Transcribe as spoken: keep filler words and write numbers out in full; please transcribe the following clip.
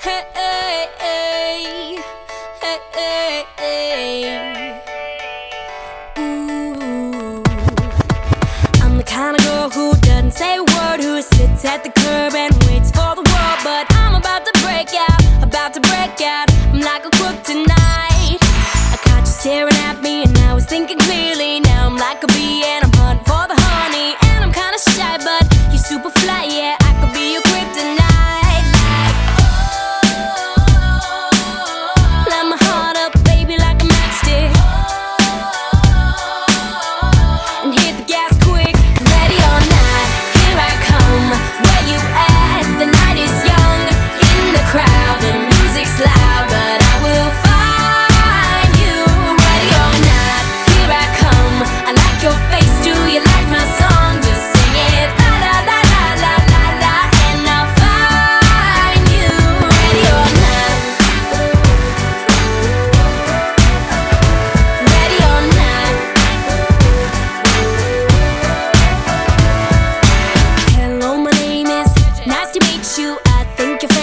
Hey, hey, hey, hey, hey, hey. Ooh. I'm the kind of girl who doesn't say a word, who sits at the curb and waits for the world. But I'm about to break out, about to break out. I'm like a crook tonight. I caught you staring at me and I was thinking clearly. Now I'm like a bee and I'm hunting for the honey. And I'm kinda shy, but you're super fly, yeah. I could be your kryptonite. Light my heart up, baby, like a matchstick. And hit the gas quick. Ready or not, here I come. Where you at? The night is young. In the crowd, the music's loud, but I will find you. Ready or not, here I come. I like your face, do you like my song? Just sing it, la la la la la la la, and I'll find you. Ready or not, ready or not. Hello, my name is, nice to meet you. I think you're